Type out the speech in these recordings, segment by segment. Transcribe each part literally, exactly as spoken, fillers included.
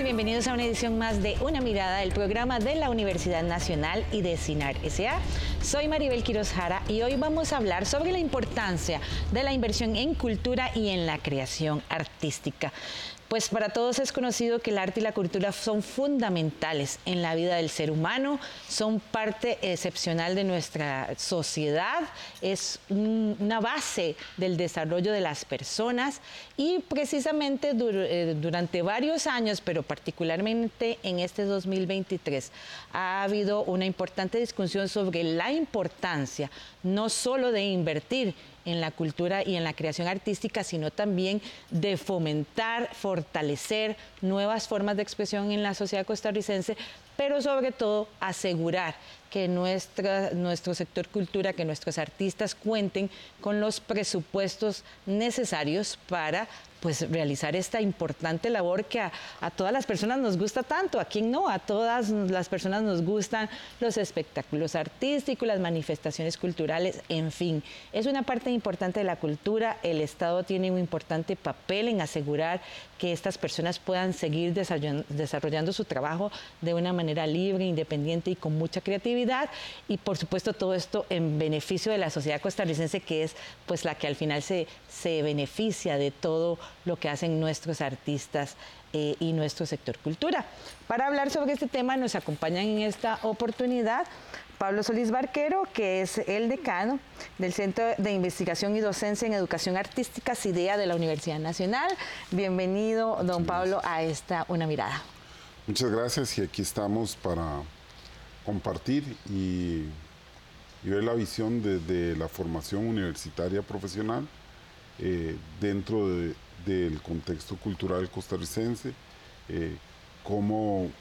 bienvenidos a una edición más de Una Mirada, del programa de la Universidad Nacional y de CINAR S A Soy Maribel Quiroz Jara y hoy vamos a hablar sobre la importancia de la inversión en cultura y en la creación artística. Pues para todos es conocido que el arte y la cultura son fundamentales en la vida del ser humano, son parte excepcional de nuestra sociedad, es un, una base del desarrollo de las personas y precisamente dur, eh, durante varios años, pero particularmente en este dos mil veintitrés, ha habido una importante discusión sobre la importancia no solo de invertir en la cultura y en la creación artística, sino también de fomentar, fortalecer nuevas formas de expresión en la sociedad costarricense, pero sobre todo asegurar que nuestra, nuestro sector cultura, que nuestros artistas cuenten con los presupuestos necesarios para pues, realizar esta importante labor que a, a todas las personas nos gusta tanto. ¿A quién no? A todas las personas nos gustan los espectáculos artísticos, las manifestaciones culturales, en fin. Es una parte importante de la cultura. El Estado tiene un importante papel en asegurar que estas personas puedan seguir desarrollando, desarrollando su trabajo de una manera libre, independiente y con mucha creatividad. Y por supuesto todo esto en beneficio de la sociedad costarricense, que es pues la que al final se, se beneficia de todo lo que hacen nuestros artistas eh, y nuestro sector cultura. Para hablar sobre este tema nos acompañan en esta oportunidad Pablo Solís Barquero, que es el decano del Centro de Investigación y Docencia en Educación Artística, CIDEA, de la Universidad Nacional. Bienvenido, don Pablo, a esta Una Mirada. Muchas gracias y aquí estamos para compartir y, y ver la visión desde la formación universitaria profesional eh, dentro de, del contexto cultural costarricense, eh, cómo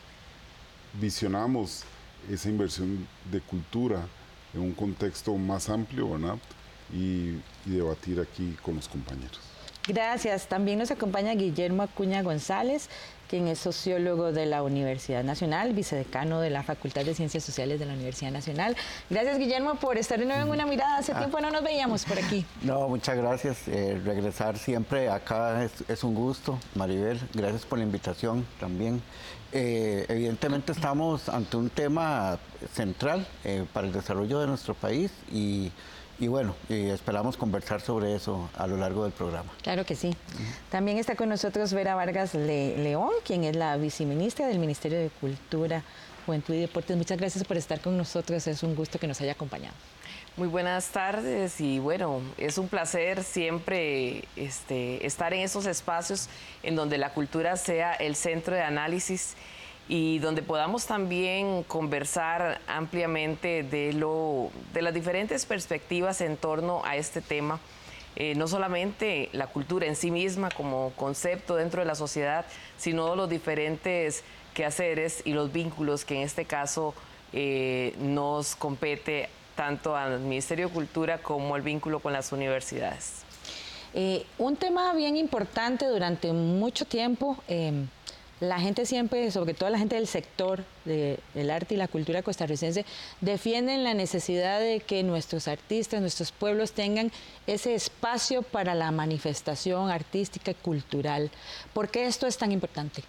visionamos esa inversión de cultura en un contexto más amplio, ¿verdad? Y, y debatir aquí con los compañeros. Gracias. También nos acompaña Guillermo Acuña González, quien es sociólogo de la Universidad Nacional, vicedecano de la Facultad de Ciencias Sociales de la Universidad Nacional. Gracias, Guillermo, por estar de nuevo en Una Mirada. Hace ah. tiempo no nos veíamos por aquí. No, muchas gracias. Eh, regresar siempre acá es, es un gusto. Maribel, gracias por la invitación también. Eh, evidentemente estamos ante un tema central eh, para el desarrollo de nuestro país y Y bueno, y esperamos conversar sobre eso a lo largo del programa. Claro que sí. Uh-huh. También está con nosotros Vera Vargas Le León, quien es la viceministra del Ministerio de Cultura, Juventud y Deportes. Muchas gracias por estar con nosotros. Es un gusto que nos haya acompañado. Muy buenas tardes y bueno, es un placer siempre este, estar en esos espacios en donde la cultura sea el centro de análisis y donde podamos también conversar ampliamente de, lo, de las diferentes perspectivas en torno a este tema. Eh, no solamente la cultura en sí misma como concepto dentro de la sociedad, sino los diferentes quehaceres y los vínculos que en este caso eh, nos compete tanto al Ministerio de Cultura como el vínculo con las universidades. Eh, un tema bien importante durante mucho tiempo. Eh, La gente siempre, sobre todo la gente del sector de, del arte y la cultura costarricense, defienden la necesidad de que nuestros artistas, nuestros pueblos tengan ese espacio para la manifestación artística y cultural. ¿Por qué esto es tan importante?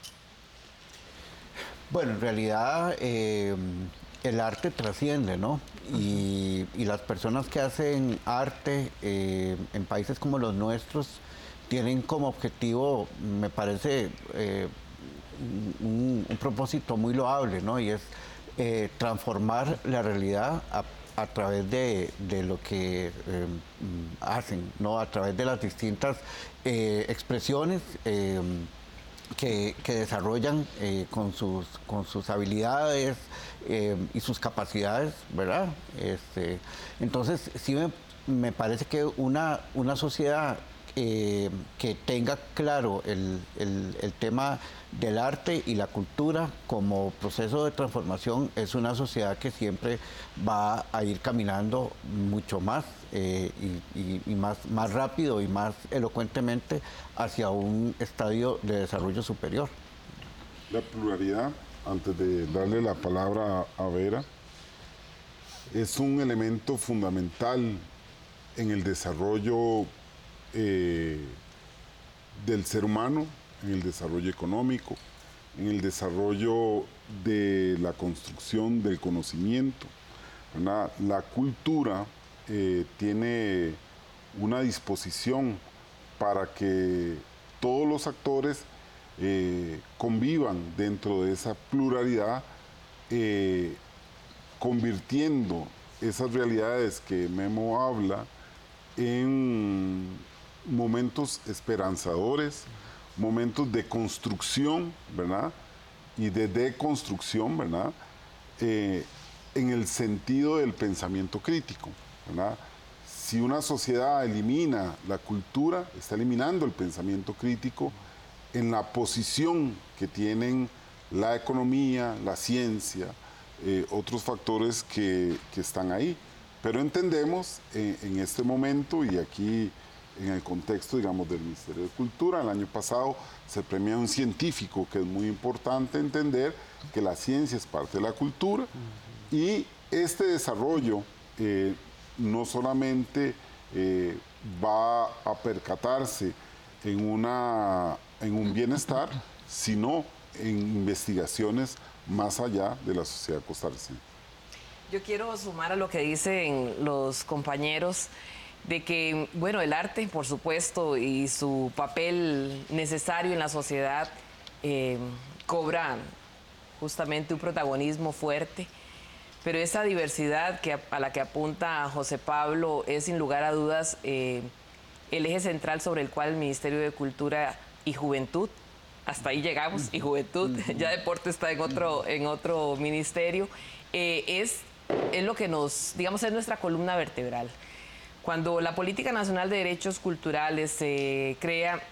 Bueno, en realidad eh, el arte trasciende, ¿no? Y, y las personas que hacen arte eh, en países como los nuestros tienen como objetivo, me parece, eh, Un, un propósito muy loable, ¿no? Y es eh, transformar la realidad a, a través de, de lo que eh, hacen, ¿no? A través de las distintas eh, expresiones eh, que, que desarrollan eh, con, sus, con sus habilidades eh, y sus capacidades, ¿verdad? Este, entonces, sí me, me parece que una, una sociedad eh, que tenga claro el, el, el tema del arte y la cultura como proceso de transformación es una sociedad que siempre va a ir caminando mucho más eh, y, y, y más, más rápido y más elocuentemente hacia un estadio de desarrollo superior. La pluralidad, antes de darle la palabra a Vera, es un elemento fundamental en el desarrollo eh, del ser humano, en el desarrollo económico, en el desarrollo de la construcción del conocimiento, ¿verdad? La cultura eh, tiene una disposición para que todos los actores eh, convivan dentro de esa pluralidad, eh, convirtiendo esas realidades que Memo habla en momentos esperanzadores, momentos de construcción, ¿verdad? Y de deconstrucción, ¿verdad? Eh, en el sentido del pensamiento crítico, ¿verdad? Si una sociedad elimina la cultura, está eliminando el pensamiento crítico en la posición que tienen la economía, la ciencia, eh, otros factores que, que están ahí. Pero entendemos eh, en este momento, y aquí en el contexto, digamos, del Ministerio de Cultura, el año pasado se premia a un científico, que es muy importante entender que la ciencia es parte de la cultura, uh-huh. Y este desarrollo eh, no solamente eh, va a percatarse en, una, en un bienestar, sino en investigaciones más allá de la sociedad costarricense. Yo quiero sumar a lo que dicen los compañeros de que, bueno, el arte, por supuesto, y su papel necesario en la sociedad eh, cobra justamente un protagonismo fuerte, pero esa diversidad que a, a la que apunta José Pablo es, sin lugar a dudas, eh, el eje central sobre el cual el Ministerio de Cultura y Juventud, hasta ahí llegamos, y Juventud, ya Deporte está en otro, en otro ministerio, eh, es, es lo que nos, digamos, es nuestra columna vertebral. Cuando la Política Nacional de Derechos Culturales se crea,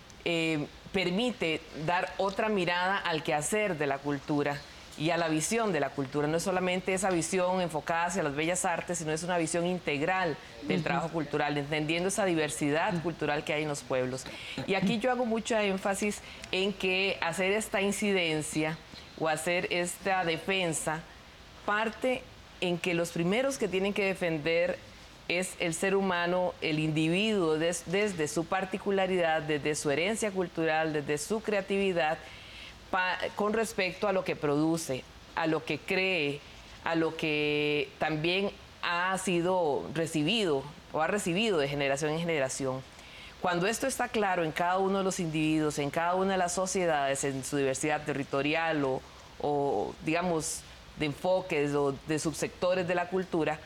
eh, permite dar otra mirada al quehacer de la cultura y a la visión de la cultura. No es solamente esa visión enfocada hacia las bellas artes, sino es una visión integral del uh-huh. trabajo cultural, entendiendo esa diversidad cultural que hay en los pueblos. Y aquí yo hago mucho énfasis en que hacer esta incidencia o hacer esta defensa parte en que los primeros que tienen que defender es el ser humano, el individuo, des, desde su particularidad, desde su herencia cultural, desde su creatividad, pa, con respecto a lo que produce, a lo que cree, a lo que también ha sido recibido o ha recibido de generación en generación. Cuando esto está claro en cada uno de los individuos, en cada una de las sociedades, en su diversidad territorial o, o digamos, de enfoques o de subsectores de la cultura,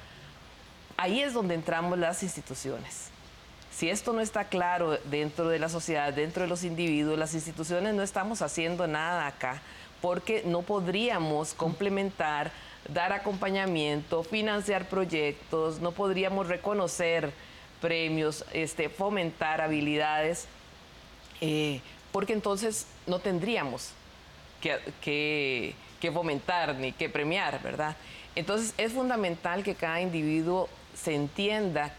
ahí es donde entramos las instituciones. Si esto no está claro dentro de la sociedad, dentro de los individuos, las instituciones no estamos haciendo nada acá, porque no podríamos complementar, dar acompañamiento, financiar proyectos, no podríamos reconocer premios, este, fomentar habilidades, eh, porque entonces no tendríamos que, que, que fomentar ni que premiar, ¿verdad? Entonces es fundamental que cada individuo se entienda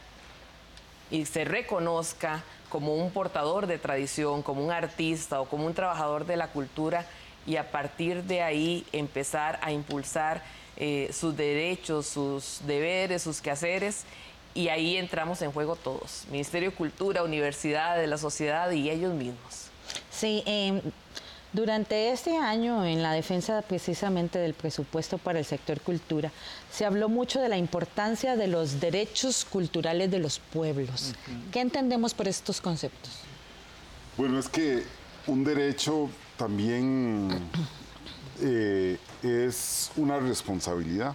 y se reconozca como un portador de tradición, como un artista o como un trabajador de la cultura, y a partir de ahí empezar a impulsar eh, sus derechos, sus deberes, sus quehaceres, y ahí entramos en juego todos, Ministerio de Cultura, universidades, la sociedad y ellos mismos. Sí, eh, durante este año, en la defensa precisamente del presupuesto para el sector cultura, se habló mucho de la importancia de los derechos culturales de los pueblos. Uh-huh. ¿Qué entendemos por estos conceptos? Bueno, es que un derecho también eh, es una responsabilidad.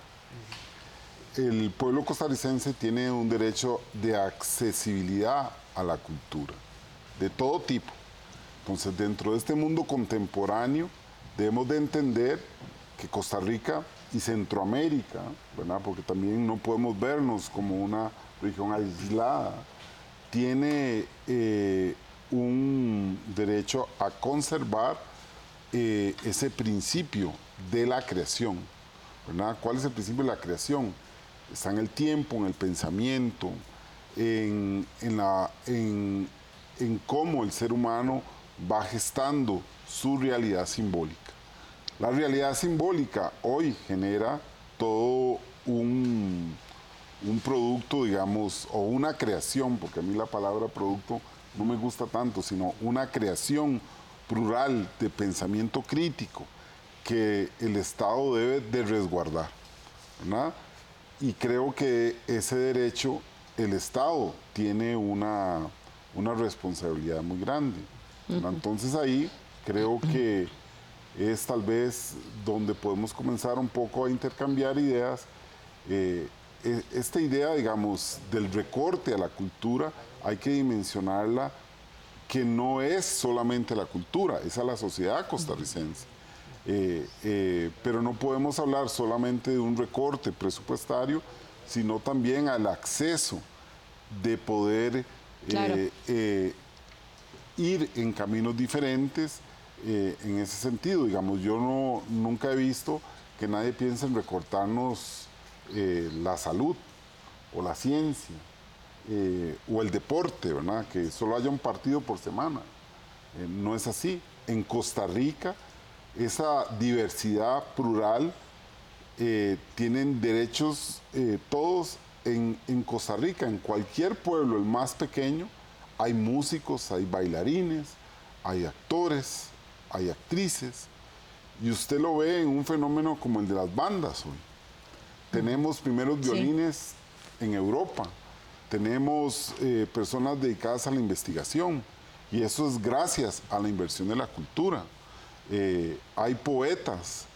El pueblo costarricense tiene un derecho de accesibilidad a la cultura, de todo tipo. Entonces, dentro de este mundo contemporáneo, debemos de entender que Costa Rica y Centroamérica, ¿verdad? Porque también no podemos vernos como una región aislada, tiene eh, un derecho a conservar eh, ese principio de la creación, ¿verdad? ¿Cuál es el principio de la creación? Está en el tiempo, en el pensamiento, en, en, la, en, en cómo el ser humano va gestando su realidad simbólica. La realidad simbólica hoy genera todo un, un producto, digamos, o una creación, porque a mí la palabra producto no me gusta tanto, sino una creación plural, de pensamiento crítico, que el Estado debe de resguardar, ¿verdad? Y creo que ese derecho, el Estado tiene una, una responsabilidad muy grande, ¿verdad? Uh-huh. Entonces ahí creo que es tal vez donde podemos comenzar un poco a intercambiar ideas. Eh, esta idea, digamos, del recorte a la cultura, hay que dimensionarla, que no es solamente la cultura, es a la sociedad costarricense. Eh, eh, pero no podemos hablar solamente de un recorte presupuestario, sino también al acceso de poder claro. eh, eh, ir en caminos diferentes eh, en ese sentido. Digamos, yo no, nunca he visto que nadie piense en recortarnos eh, la salud o la ciencia eh, o el deporte, ¿verdad? Que solo haya un partido por semana. Eh, no es así. En Costa Rica, esa diversidad plural eh, tienen derechos eh, todos en, en Costa Rica, en cualquier pueblo, el más pequeño, hay músicos, hay bailarines, hay actores, hay actrices, y usted lo ve en un fenómeno como el de las bandas hoy. Tenemos primeros violines sí. en Europa, tenemos eh, personas dedicadas a la investigación, y eso es gracias a la inversión de la cultura. Eh, hay poetas,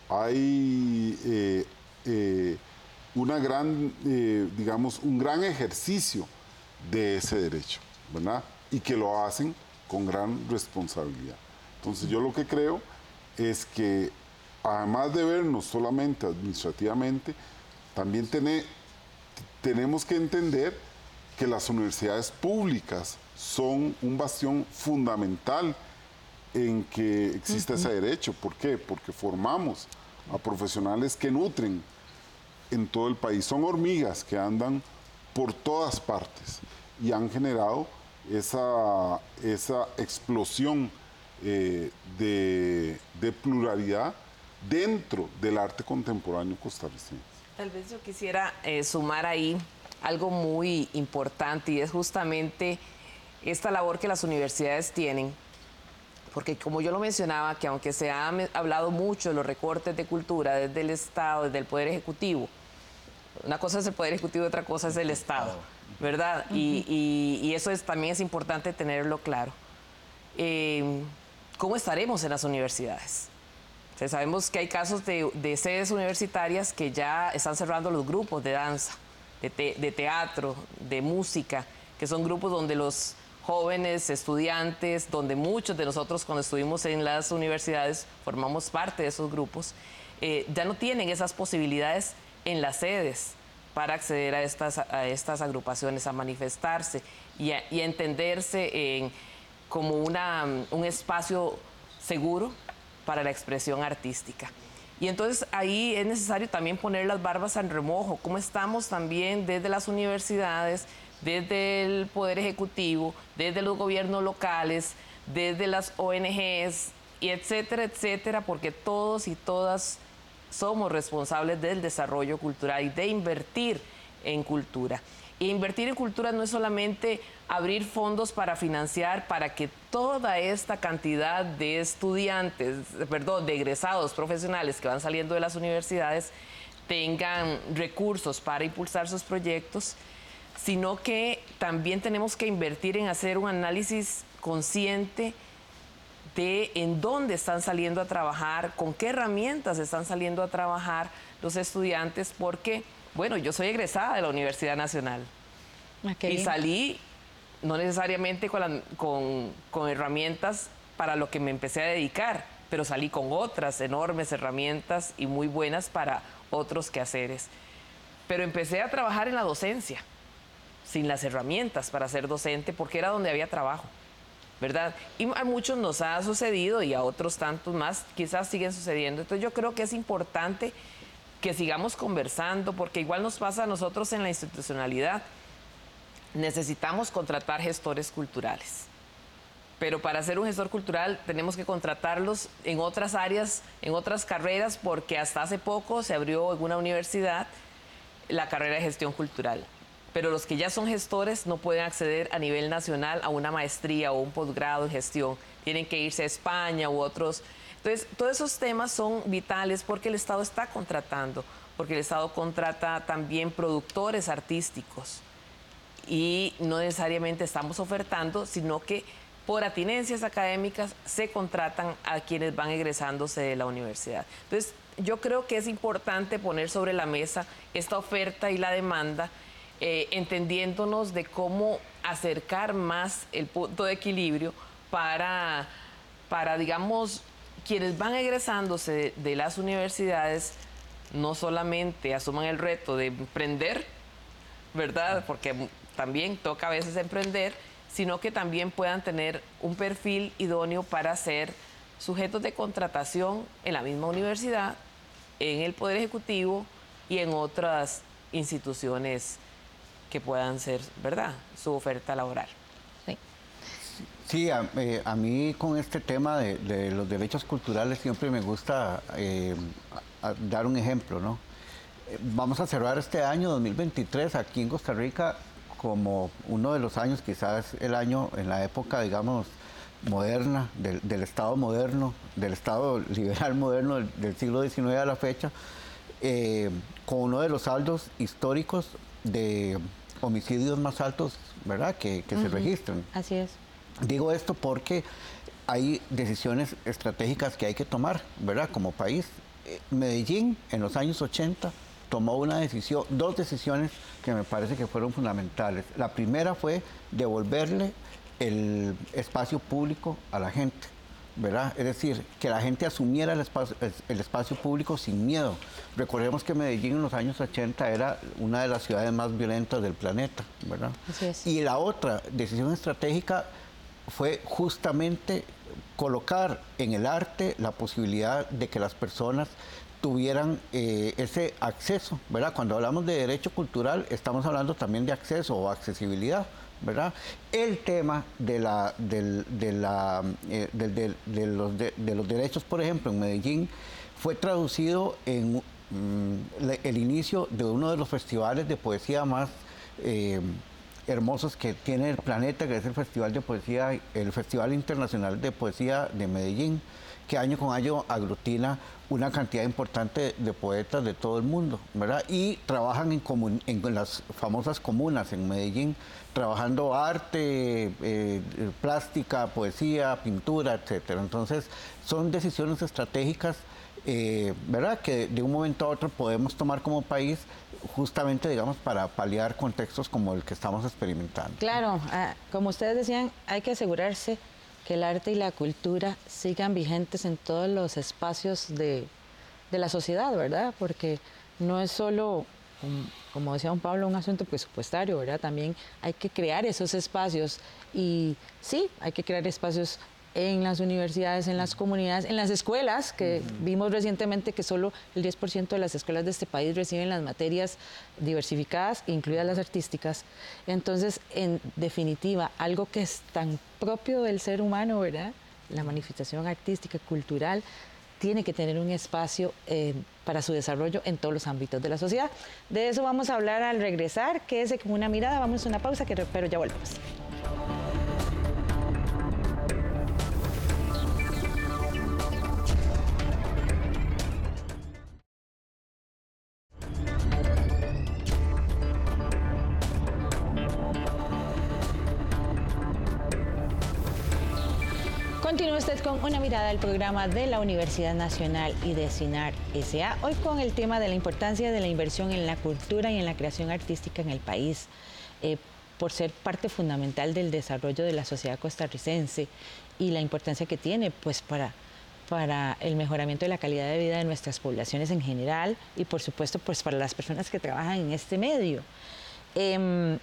hay eh, eh, una gran, eh, digamos, un gran ejercicio de ese derecho, ¿verdad? Y que lo hacen con gran responsabilidad. Entonces yo lo que creo es que además de vernos solamente administrativamente, también tené, tenemos que entender que las universidades públicas son un bastión fundamental en que exista uh-huh. ese derecho. ¿Por qué? Porque formamos a profesionales que nutren en todo el país. Son hormigas que andan por todas partes y han generado esa, esa explosión eh, de, de pluralidad dentro del arte contemporáneo costarricense. Tal vez yo quisiera eh, sumar ahí algo muy importante, y es justamente esta labor que las universidades tienen, porque como yo lo mencionaba, que aunque se ha hablado mucho de los recortes de cultura desde el Estado, desde el Poder Ejecutivo, una cosa es el Poder Ejecutivo y otra cosa es el Estado, ¿verdad? Uh-huh. y, y, y eso es, también es importante tenerlo claro. Eh, ¿Cómo estaremos en las universidades? O sea, sabemos que hay casos de, de sedes universitarias que ya están cerrando los grupos de danza, de, te, de teatro, de música, que son grupos donde los jóvenes, estudiantes, donde muchos de nosotros cuando estuvimos en las universidades formamos parte de esos grupos, eh, ya no tienen esas posibilidades en las sedes para acceder a estas, a estas agrupaciones, a manifestarse y a, y a entenderse en, como una, un espacio seguro para la expresión artística. Y entonces ahí es necesario también poner las barbas en remojo, cómo estamos también desde las universidades, desde el Poder Ejecutivo, desde los gobiernos locales, desde las O N Ges, y etcétera, etcétera, porque todos y todas somos responsables del desarrollo cultural y de invertir en cultura. E invertir en cultura no es solamente abrir fondos para financiar, para que toda esta cantidad de estudiantes, perdón, de egresados profesionales que van saliendo de las universidades tengan recursos para impulsar sus proyectos, sino que también tenemos que invertir en hacer un análisis consciente de en dónde están saliendo a trabajar, con qué herramientas están saliendo a trabajar los estudiantes, porque, bueno, yo soy egresada de la Universidad Nacional okay. y salí no necesariamente con, la, con, con herramientas para lo que me empecé a dedicar, pero salí con otras enormes herramientas y muy buenas para otros quehaceres. Pero empecé a trabajar en la docencia, sin las herramientas para ser docente, porque era donde había trabajo, ¿verdad? Y a muchos nos ha sucedido y a otros tantos más quizás siguen sucediendo. Entonces yo creo que es importante que sigamos conversando, porque igual nos pasa a nosotros en la institucionalidad. Necesitamos contratar gestores culturales, pero para ser un gestor cultural tenemos que contratarlos en otras áreas, en otras carreras, porque hasta hace poco se abrió en una universidad la carrera de gestión cultural. pero los que ya son gestores no pueden acceder a nivel nacional a una maestría o un posgrado en gestión. Tienen que irse a España u otros. Entonces, todos esos temas son vitales porque el Estado está contratando, porque el Estado contrata también productores artísticos y no necesariamente estamos ofertando, sino que por atinencias académicas se contratan a quienes van egresándose de la universidad. Entonces, yo creo que es importante poner sobre la mesa esta oferta y la demanda, eh, entendiéndonos de cómo acercar más el punto de equilibrio para, para digamos, quienes van egresándose de, de las universidades, no solamente asuman el reto de emprender, ¿verdad? Porque también toca a veces emprender, sino que también puedan tener un perfil idóneo para ser sujetos de contratación en la misma universidad, en el Poder Ejecutivo y en otras instituciones que puedan ser, ¿verdad?, su oferta laboral. Sí, sí a, eh, a mí con este tema de, de los derechos culturales siempre me gusta eh, a, a dar un ejemplo, ¿no? Eh, vamos a cerrar este año dos mil veintitrés aquí en Costa Rica como uno de los años, quizás el año en la época, digamos, moderna, del, del Estado moderno, del Estado liberal moderno del, del siglo diecinueve a la fecha, eh, con uno de los saldos históricos de homicidios más altos, ¿verdad?, que, que uh-huh. se registran. Así es. Digo esto porque hay decisiones estratégicas que hay que tomar, ¿verdad?, como país. Eh, Medellín, en los años ochenta, tomó una decisión, dos decisiones que me parece que fueron fundamentales. La primera fue devolverle el espacio público a la gente, ¿verdad? Es decir, que la gente asumiera el espacio, el espacio público sin miedo. Recordemos que Medellín en los años ochenta era una de las ciudades más violentas del planeta, ¿verdad? Así es. Y la otra decisión estratégica fue justamente colocar en el arte la posibilidad de que las personas tuvieran eh, ese acceso, ¿verdad? Cuando hablamos de derecho cultural, estamos hablando también de acceso o accesibilidad, ¿verdad? El tema de, la, del, de, la, eh, de, de, de, los, de, de los derechos, por ejemplo, en Medellín, fue traducido en mm, el inicio de uno de los festivales de poesía más eh, hermosos que tiene el planeta, que es el Festival de Poesía, el Festival Internacional de Poesía de Medellín, que año con año aglutina una cantidad importante de poetas de todo el mundo, ¿verdad? Y trabajan en, comun en las famosas comunas en Medellín, trabajando arte, eh, plástica, poesía, pintura, etcétera. Entonces, son decisiones estratégicas, eh, ¿verdad?, que de un momento a otro podemos tomar como país, justamente, digamos, para paliar contextos como el que estamos experimentando. Claro, ah, como ustedes decían, hay que asegurarse que el arte y la cultura sigan vigentes en todos los espacios de, de la sociedad, ¿verdad? Porque no es solo, como, como decía don Pablo, un asunto presupuestario, ¿verdad? También hay que crear esos espacios y sí, hay que crear espacios en las universidades, en las comunidades, en las escuelas, que uh-huh. vimos recientemente que solo el diez por ciento de las escuelas de este país reciben las materias diversificadas, incluidas las artísticas. Entonces, en definitiva, algo que es tan propio del ser humano, ¿verdad?, la manifestación artística, cultural, tiene que tener un espacio eh, para su desarrollo en todos los ámbitos de la sociedad. De eso vamos a hablar al regresar. Quédese con una mirada, vamos a una pausa, que, pero ya volvemos. Continúa usted con una mirada al programa de la Universidad Nacional y de CINAR S A, hoy con el tema de la importancia de la inversión en la cultura y en la creación artística en el país, eh, por ser parte fundamental del desarrollo de la sociedad costarricense y la importancia que tiene pues, para, para el mejoramiento de la calidad de vida de nuestras poblaciones en general y por supuesto pues, para las personas que trabajan en este medio. Eh,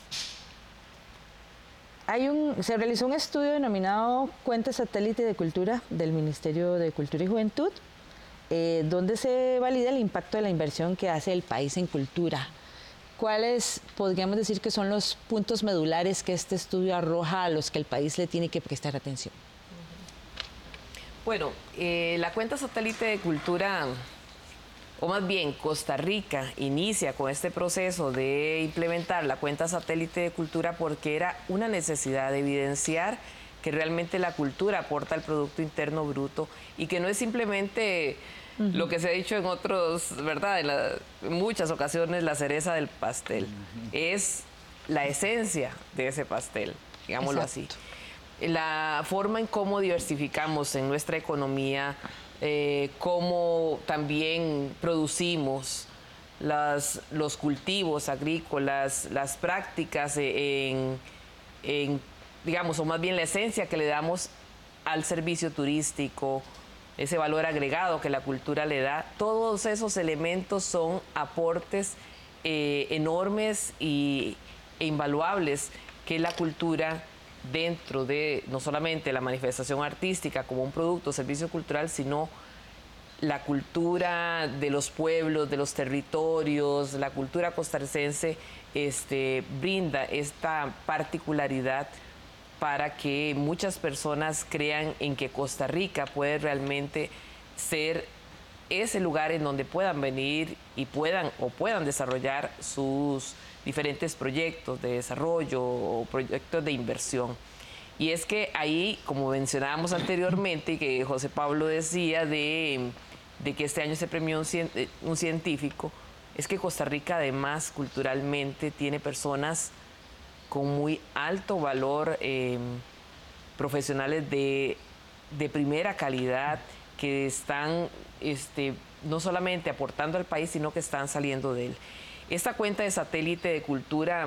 Hay un, se realizó un estudio denominado Cuenta Satélite de Cultura del Ministerio de Cultura y Juventud, eh, donde se valida el impacto de la inversión que hace el país en cultura. ¿Cuáles podríamos decir que son los puntos medulares que este estudio arroja a los que el país le tiene que prestar atención? Bueno, eh, la Cuenta Satélite de Cultura o más bien Costa Rica inicia con este proceso de implementar la cuenta satélite de cultura porque era una necesidad de evidenciar que realmente la cultura aporta al Producto Interno Bruto y que no es simplemente uh-huh. lo que se ha dicho en otros, ¿verdad? En, la, en muchas ocasiones la cereza del pastel. Uh-huh. Es la esencia de ese pastel, digámoslo Exacto. así. La forma en cómo diversificamos en nuestra economía, eh, cómo también producimos las, los cultivos agrícolas, las prácticas en, en digamos, o más bien la esencia que le damos al servicio turístico, ese valor agregado que la cultura le da, todos esos elementos son aportes eh, enormes y, e invaluables que la cultura dentro de no solamente la manifestación artística como un producto o servicio cultural, sino la cultura de los pueblos, de los territorios, la cultura costarricense este, brinda esta particularidad para que muchas personas crean en que Costa Rica puede realmente ser ese lugar en donde puedan venir y puedan o puedan desarrollar sus diferentes proyectos de desarrollo o proyectos de inversión. Y es que ahí, como mencionábamos anteriormente, y que José Pablo decía de, de que este año se premió un, un científico, es que Costa Rica además culturalmente tiene personas con muy alto valor, eh, profesionales de, de primera calidad, que están este, no solamente aportando al país, sino que están saliendo de él. Esta cuenta de satélite de cultura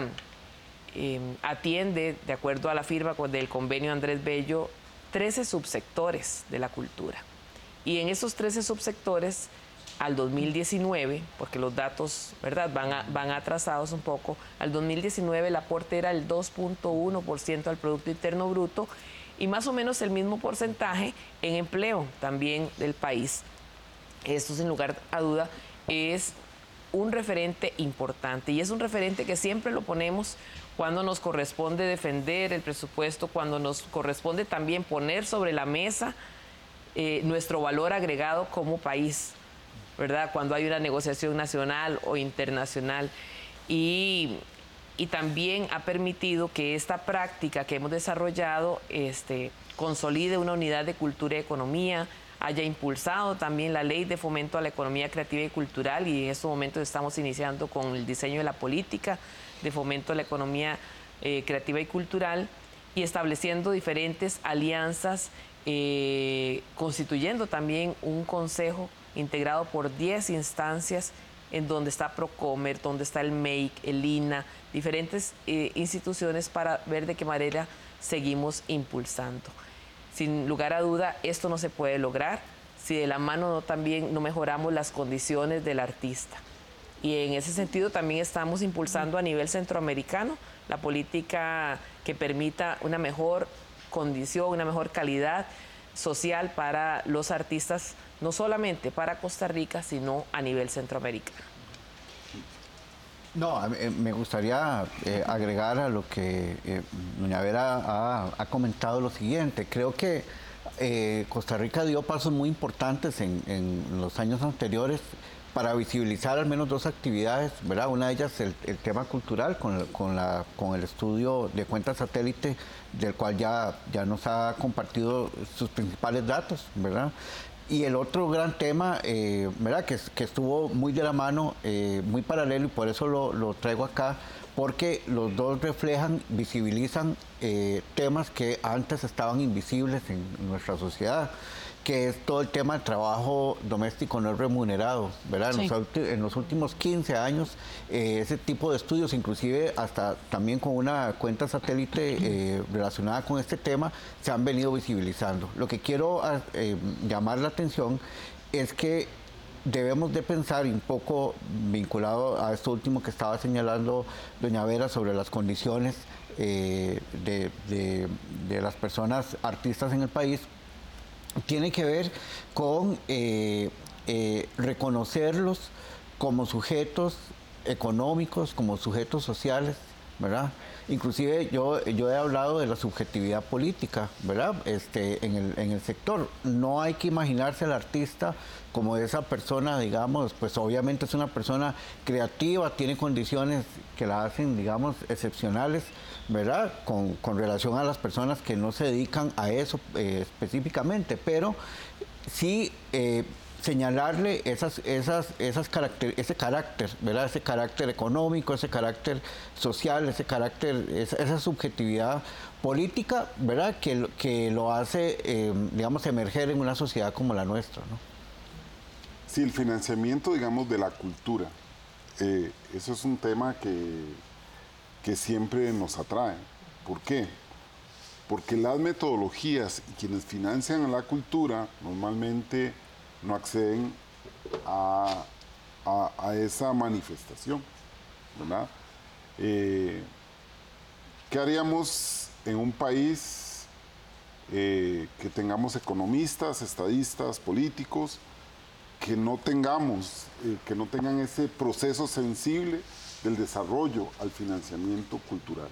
eh, atiende, de acuerdo a la firma del convenio Andrés Bello, trece subsectores de la cultura. Y en esos trece subsectores, al dos mil diecinueve, porque los datos, ¿verdad?, van, a, van atrasados un poco, al dos mil diecinueve el aporte era el dos punto uno por ciento al Producto Interno Bruto y más o menos el mismo porcentaje en empleo también del país. Esto, sin lugar a duda, es un referente importante y es un referente que siempre lo ponemos cuando nos corresponde defender el presupuesto, cuando nos corresponde también poner sobre la mesa eh, nuestro valor agregado como país, ¿verdad? Cuando hay una negociación nacional o internacional. Y, y también ha permitido que esta práctica que hemos desarrollado este, consolide una unidad de cultura y economía, haya impulsado también la ley de fomento a la economía creativa y cultural, y en estos momentos estamos iniciando con el diseño de la política de fomento a la economía eh, creativa y cultural, y estableciendo diferentes alianzas, eh, constituyendo también un consejo integrado por diez instancias en donde está Procomer, donde está el M E I C, el I N A, diferentes eh, instituciones para ver de qué manera seguimos impulsando. Sin lugar a duda, esto no se puede lograr si de la mano no también no mejoramos las condiciones del artista. Y en ese sentido también estamos impulsando a nivel centroamericano la política que permita una mejor condición, una mejor calidad social para los artistas, no solamente para Costa Rica, sino a nivel centroamericano. No, me gustaría eh, agregar a lo que eh, doña Vera ha, ha comentado lo siguiente. Creo que eh, Costa Rica dio pasos muy importantes en, en los años anteriores para visibilizar al menos dos actividades, ¿verdad? Una de ellas el, el tema cultural con, con, la, con el estudio de cuenta satélite, del cual ya, ya nos ha compartido sus principales datos, ¿verdad? Y el otro gran tema, eh, ¿verdad?, que, que estuvo muy de la mano, eh, muy paralelo, y por eso lo, lo traigo acá, porque los dos reflejan, visibilizan eh, temas que antes estaban invisibles en nuestra sociedad, que es todo el tema del trabajo doméstico no remunerado, ¿verdad? Sí. En, los, en los últimos quince años, eh, ese tipo de estudios, inclusive hasta también con una cuenta satélite eh, relacionada con este tema, se han venido visibilizando. Lo que quiero eh, llamar la atención es que debemos de pensar, un poco vinculado a esto último que estaba señalando doña Vera sobre las condiciones eh, de, de, de las personas artistas en el país, tiene que ver con eh, eh, reconocerlos como sujetos económicos, como sujetos sociales, ¿verdad? Inclusive yo, yo he hablado de la subjetividad política, ¿verdad? Este, en, el, en el sector. No hay que imaginarse al artista como esa persona, digamos, pues obviamente es una persona creativa, tiene condiciones que la hacen, digamos, excepcionales, ¿verdad? Con, con relación a las personas que no se dedican a eso eh, específicamente, pero sí... Eh, señalarle esas, esas, esas caracter, ese carácter, ¿verdad? Ese carácter económico, ese carácter social, ese carácter, esa, esa subjetividad política, ¿verdad? Que, que lo hace, eh, digamos, emerger en una sociedad como la nuestra, ¿no? Sí, el financiamiento, digamos, de la cultura. Eh, eso es un tema que, que siempre nos atrae. ¿Por qué? Porque las metodologías y quienes financian a la cultura normalmente no acceden a, a, a esa manifestación, ¿verdad? Eh, ¿Qué haríamos en un país eh, que tengamos economistas, estadistas, políticos, que no tengamos, eh, que no tengan ese proceso sensible del desarrollo al financiamiento cultural?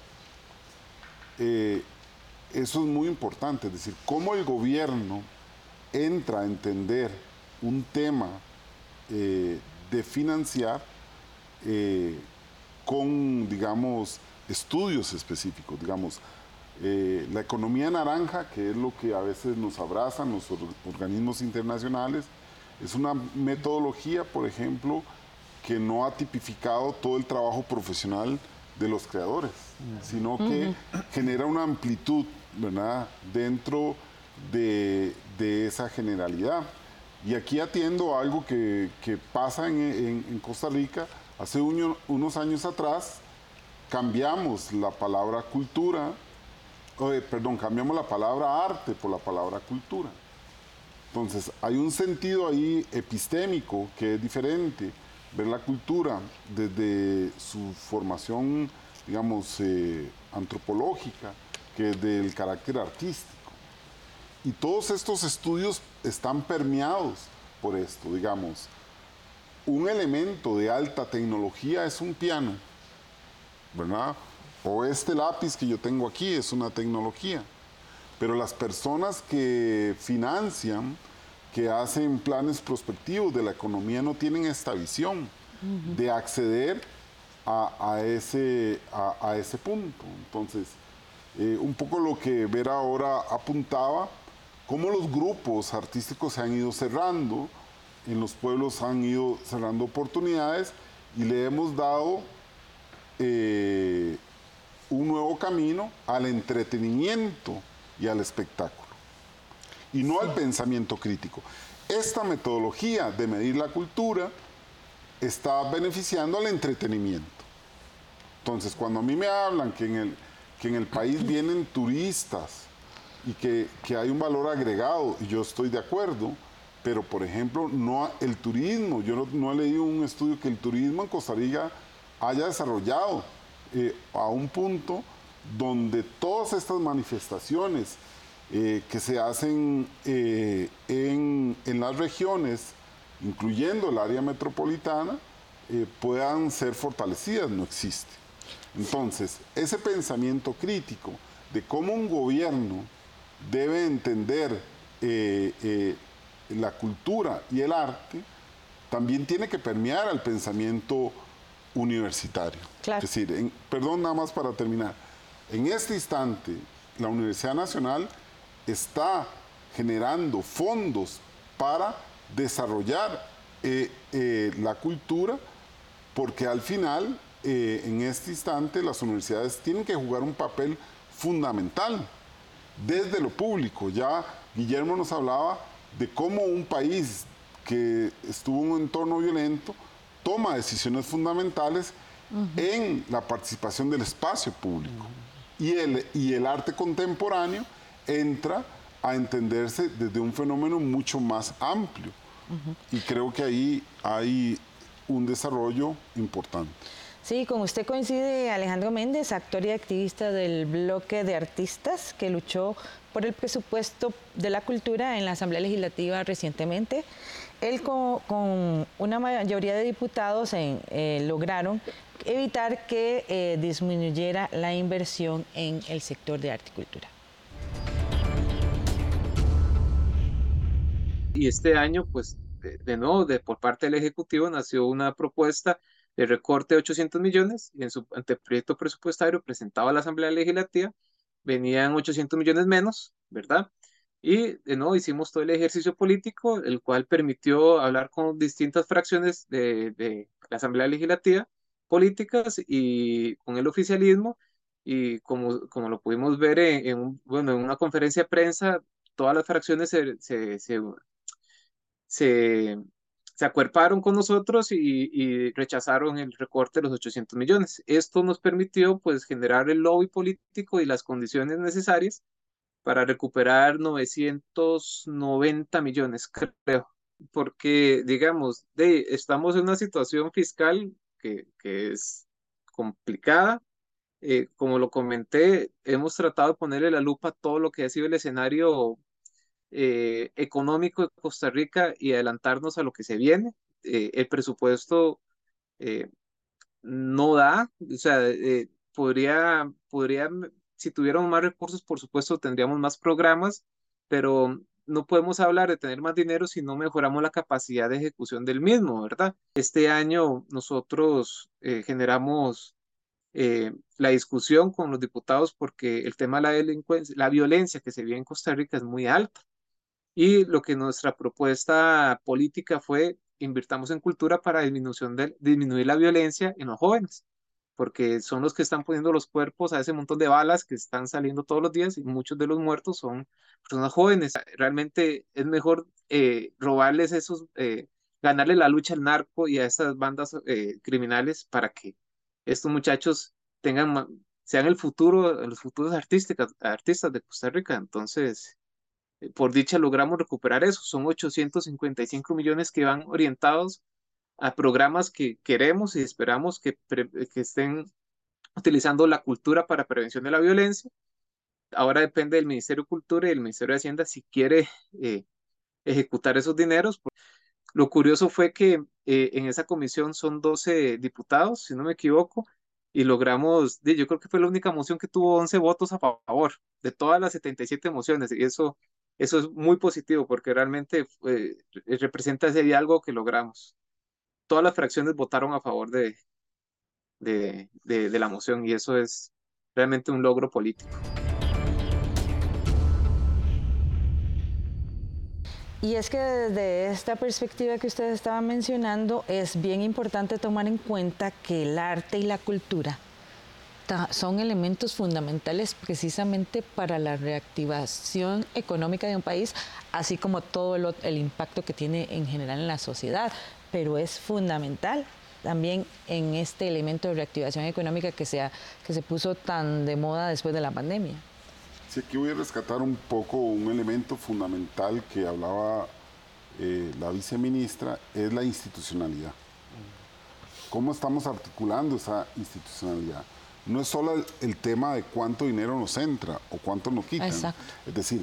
Eh, eso es muy importante, es decir, cómo el gobierno entra a entender un tema eh, de financiar eh, con, digamos, estudios específicos, digamos, eh, la economía naranja, que es lo que a veces nos abrazan los or organismos internacionales, es una metodología, por ejemplo, que no ha tipificado todo el trabajo profesional de los creadores, uh-huh. sino que uh-huh. genera una amplitud, ¿verdad?, dentro de, de esa generalidad. Y aquí atiendo a algo que, que pasa en, en, en Costa Rica. Hace un, unos años atrás cambiamos la palabra cultura, eh, perdón, cambiamos la palabra arte por la palabra cultura. Entonces, hay un sentido ahí epistémico que es diferente. Ver la cultura desde su formación, digamos, eh, antropológica, que del carácter artístico. Y todos estos estudios están permeados por esto, digamos. Un elemento de alta tecnología es un piano, ¿verdad? O este lápiz que yo tengo aquí es una tecnología. Pero las personas que financian, que hacen planes prospectivos de la economía, no tienen esta visión uh-huh. de acceder a, a, ese, a, a ese punto. Entonces, eh, un poco lo que Vera ahora apuntaba, cómo los grupos artísticos se han ido cerrando, en los pueblos han ido cerrando oportunidades y le hemos dado eh, un nuevo camino al entretenimiento y al espectáculo, y no sí. al pensamiento crítico. Esta metodología de medir la cultura está beneficiando al entretenimiento. Entonces, cuando a mí me hablan que en el, que en el país vienen turistas y que, que hay un valor agregado, y yo estoy de acuerdo, pero por ejemplo, no el turismo, yo no, no he leído un estudio que el turismo en Costa Rica haya desarrollado eh, a un punto donde todas estas manifestaciones eh, que se hacen eh, en, en las regiones, incluyendo el área metropolitana, eh, puedan ser fortalecidas, no existe. Entonces, ese pensamiento crítico de cómo un gobierno debe entender eh, eh, la cultura y el arte, también tiene que permear al pensamiento universitario. Claro. Es decir, en, perdón, nada más para terminar. En este instante, la Universidad Nacional está generando fondos para desarrollar eh, eh, la cultura, porque al final, eh, en este instante, las universidades tienen que jugar un papel fundamental desde lo público. Ya Guillermo nos hablaba de cómo un país que estuvo en un entorno violento toma decisiones fundamentales uh-huh. en la participación del espacio público. Uh-huh. y, el, y el arte contemporáneo entra a entenderse desde un fenómeno mucho más amplio. Uh-huh. Y creo que ahí hay un desarrollo importante. Sí, con usted coincide Alejandro Méndez, actor y activista del bloque de artistas que luchó por el presupuesto de la cultura en la Asamblea Legislativa recientemente. Él con, con una mayoría de diputados en, eh, lograron evitar que eh, disminuyera la inversión en el sector de arte y cultura. Y este año, pues, de, de nuevo, de, por parte del Ejecutivo nació una propuesta de recorte de ochocientos millones y en su anteproyecto presupuestario presentado a la Asamblea Legislativa venían ochocientos millones menos, ¿verdad? Y de nuevo hicimos todo el ejercicio político, el cual permitió hablar con distintas fracciones de, de la Asamblea Legislativa, políticas y con el oficialismo, y como, como lo pudimos ver en, en, un, bueno, en una conferencia de prensa, todas las fracciones se, se, se se, se acuerparon con nosotros y, y rechazaron el recorte de los ochocientos millones. Esto nos permitió pues generar el lobby político y las condiciones necesarias para recuperar novecientos noventa millones, creo, porque digamos, de, estamos en una situación fiscal que, que es complicada. Eh, como lo comenté, hemos tratado de ponerle la lupa a todo lo que ha sido el escenario eh, económico de Costa Rica y adelantarnos a lo que se viene. Eh, el presupuesto eh, no da, o sea, eh, podría, podría, si tuviéramos más recursos, por supuesto, tendríamos más programas, pero no podemos hablar de tener más dinero si no mejoramos la capacidad de ejecución del mismo, ¿verdad? Este año nosotros eh, generamos eh, la discusión con los diputados porque el tema de la delincuencia, la violencia que se vive en Costa Rica es muy alta. Y lo que nuestra propuesta política fue, invirtamos en cultura para disminución de, disminuir la violencia en los jóvenes, porque son los que están poniendo los cuerpos a ese montón de balas que están saliendo todos los días y muchos de los muertos son personas jóvenes. Realmente es mejor eh, robarles esos, eh, ganarle la lucha al narco y a estas bandas eh, criminales para que estos muchachos tengan, sean el futuro, los futuros artísticas, artistas de Costa Rica. Entonces, por dicha logramos recuperar eso. Son ochocientos cincuenta y cinco millones que van orientados a programas que queremos y esperamos que, que estén utilizando la cultura para prevención de la violencia. Ahora depende del Ministerio de Cultura y del Ministerio de Hacienda si quiere eh, ejecutar esos dineros. Lo curioso fue que eh, en esa comisión son doce diputados, si no me equivoco, y logramos, yo creo que fue la única moción que tuvo once votos a favor de todas las setenta y siete mociones, y eso Eso es muy positivo porque realmente eh, representa ese diálogo que logramos. Todas las fracciones votaron a favor de, de, de, de la moción y eso es realmente un logro político. Y es que desde esta perspectiva que ustedes estaban mencionando, es bien importante tomar en cuenta que el arte y la cultura son elementos fundamentales precisamente para la reactivación económica de un país, así como todo el, el impacto que tiene en general en la sociedad, pero es fundamental también en este elemento de reactivación económica que, sea, que se puso tan de moda después de la pandemia. Sí, aquí voy a rescatar un poco un elemento fundamental que hablaba eh, la viceministra, es la institucionalidad. ¿Cómo estamos articulando esa institucionalidad? No es solo el, el tema de cuánto dinero nos entra o cuánto nos quitan. Exacto. Es decir,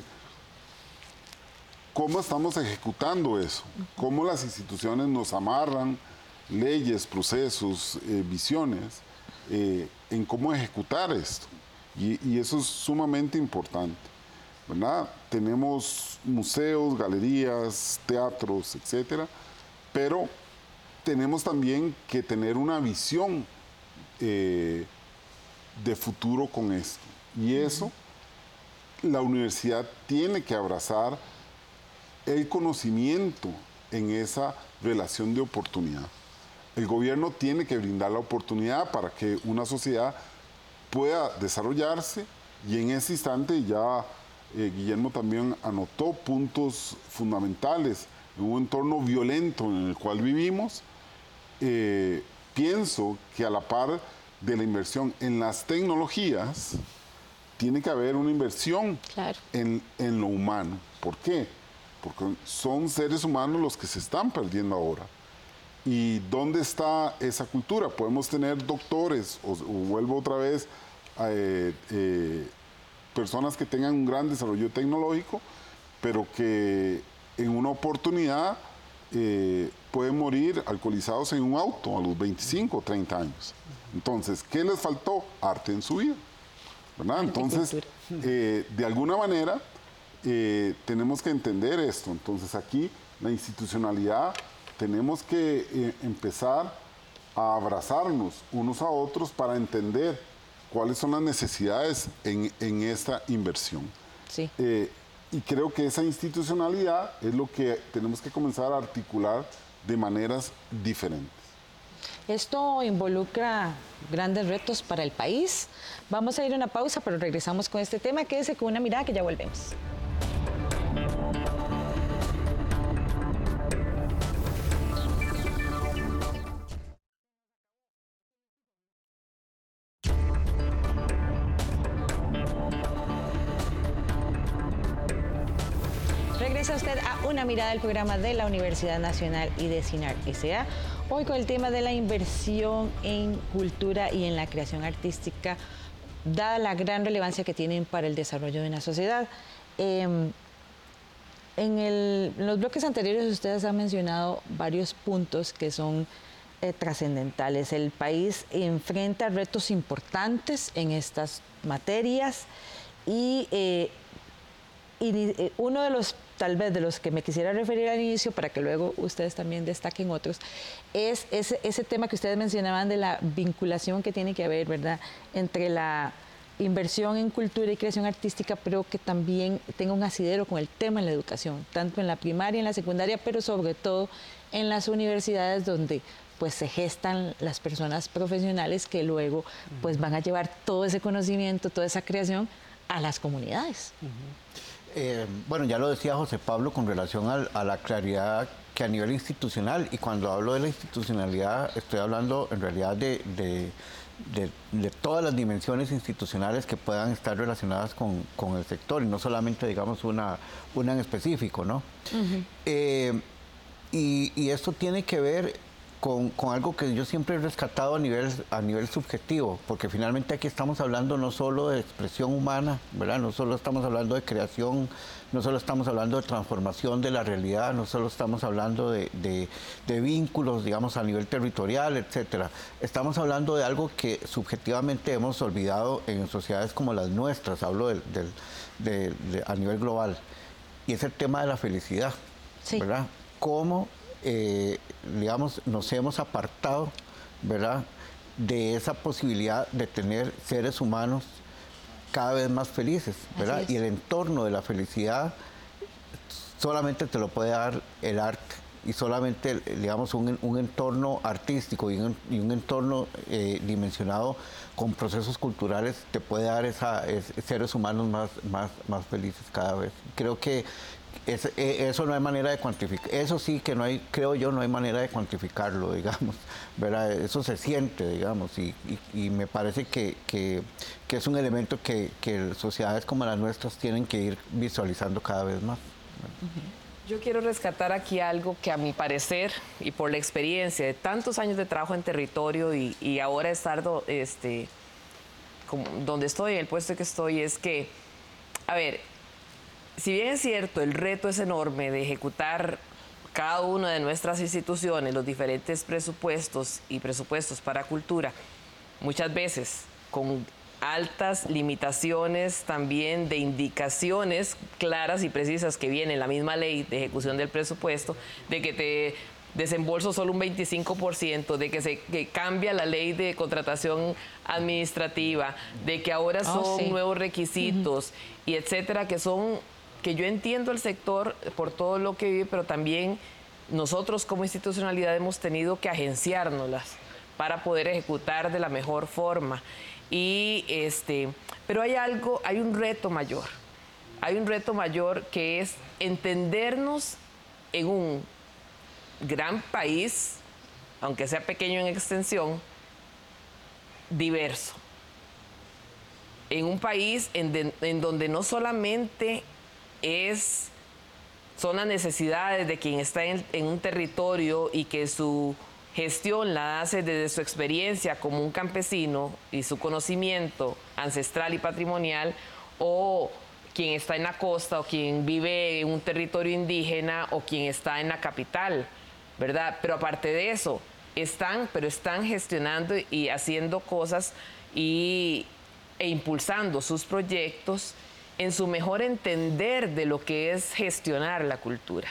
¿cómo estamos ejecutando eso? ¿Cómo las instituciones nos amarran leyes, procesos, eh, visiones eh, en cómo ejecutar esto? Y, y eso es sumamente importante, ¿verdad? Tenemos museos, galerías, teatros, etcétera, pero tenemos también que tener una visión eh, de futuro con esto. Y eso, la universidad tiene que abrazar el conocimiento en esa relación de oportunidad. El gobierno tiene que brindar la oportunidad para que una sociedad pueda desarrollarse y en ese instante ya eh, Guillermo también anotó puntos fundamentales en un entorno violento en el cual vivimos. Eh, pienso que a la par de la inversión en las tecnologías, tiene que haber una inversión claro. en, en lo humano. ¿Por qué? Porque son seres humanos los que se están perdiendo ahora. ¿Y dónde está esa cultura? Podemos tener doctores, o, o vuelvo otra vez, eh, eh, personas que tengan un gran desarrollo tecnológico, pero que en una oportunidad eh, pueden morir alcoholizados en un auto a los veinticinco o treinta años. Entonces, ¿qué les faltó? Arte en su vida, ¿verdad? Entonces, eh, de alguna manera, eh, tenemos que entender esto. Entonces, aquí, la institucionalidad, tenemos que eh, empezar a abrazarnos unos a otros para entender cuáles son las necesidades en, en esta inversión. Sí. Eh, y creo que esa institucionalidad es lo que tenemos que comenzar a articular de maneras diferentes. Esto involucra grandes retos para el país. Vamos a ir a una pausa, pero regresamos con este tema. Quédese con una mirada que ya volvemos. Regresa usted a Una Mirada del programa de la Universidad Nacional y de CINAR S A Hoy con el tema de la inversión en cultura y en la creación artística, dada la gran relevancia que tienen para el desarrollo de una sociedad. Eh, en, el, en los bloques anteriores ustedes han mencionado varios puntos que son eh, trascendentales. El país enfrenta retos importantes en estas materias y, eh, y uno de los tal vez de los que me quisiera referir al inicio, para que luego ustedes también destaquen otros, es ese, ese tema que ustedes mencionaban de la vinculación que tiene que haber, ¿verdad?, entre la inversión en cultura y creación artística, pero que también tenga un asidero con el tema en la educación, tanto en la primaria, en la secundaria, pero sobre todo en las universidades donde pues se gestan las personas profesionales que luego pues van a llevar todo ese conocimiento, toda esa creación a las comunidades. Uh-huh. Eh, bueno, ya lo decía José Pablo con relación al, a la claridad que a nivel institucional, y cuando hablo de la institucionalidad estoy hablando en realidad de, de, de, de todas las dimensiones institucionales que puedan estar relacionadas con, con el sector, y no solamente, digamos, una, una en específico, ¿no? Uh-huh. eh, y, y esto tiene que ver Con, con algo que yo siempre he rescatado a nivel, a nivel subjetivo, porque finalmente aquí estamos hablando no solo de expresión humana, ¿verdad? No solo estamos hablando de creación, no solo estamos hablando de transformación de la realidad, no solo estamos hablando de, de, de vínculos, digamos, a nivel territorial, etcétera. Estamos hablando de algo que subjetivamente hemos olvidado en sociedades como las nuestras, hablo del, del, de, de, a nivel global, y es el tema de la felicidad, sí. ¿Verdad? Cómo Eh, digamos, nos hemos apartado, ¿verdad?, de esa posibilidad de tener seres humanos cada vez más felices, ¿verdad? Y el entorno de la felicidad solamente te lo puede dar el arte, y solamente, digamos, un, un entorno artístico y un, y un entorno eh, dimensionado con procesos culturales te puede dar esa, es, seres humanos más, más, más felices cada vez. Creo que Es, eso no hay manera de cuantificar, eso sí que no hay, creo yo, no hay manera de cuantificarlo, digamos, ¿verdad? Eso se siente, digamos, y, y, y me parece que, que, que es un elemento que, que sociedades como las nuestras tienen que ir visualizando cada vez más. Uh-huh. Yo quiero rescatar aquí algo que a mi parecer, y por la experiencia de tantos años de trabajo en territorio y, y ahora estar do, este, como, donde estoy, en el puesto que estoy, es que, a ver, si bien es cierto, el reto es enorme de ejecutar cada una de nuestras instituciones, los diferentes presupuestos y presupuestos para cultura, muchas veces con altas limitaciones también de indicaciones claras y precisas que viene en la misma ley de ejecución del presupuesto, de que te desembolso solo un veinticinco por ciento, de que se que cambia la ley de contratación administrativa, de que ahora son oh, sí. nuevos requisitos, uh-huh. y etcétera, que son... que yo entiendo el sector por todo lo que vive, pero también nosotros como institucionalidad hemos tenido que agenciárnoslas para poder ejecutar de la mejor forma. Y este, pero hay algo, hay un reto mayor, hay un reto mayor que es entendernos en un gran país, aunque sea pequeño en extensión, diverso. En un país en, de, en donde no solamente es, son las necesidades de quien está en, en un territorio y que su gestión la hace desde su experiencia como un campesino y su conocimiento ancestral y patrimonial, o quien está en la costa, o quien vive en un territorio indígena, o quien está en la capital, ¿verdad? Pero aparte de eso, están, pero están gestionando y haciendo cosas y, e impulsando sus proyectos en su mejor entender de lo que es gestionar la cultura.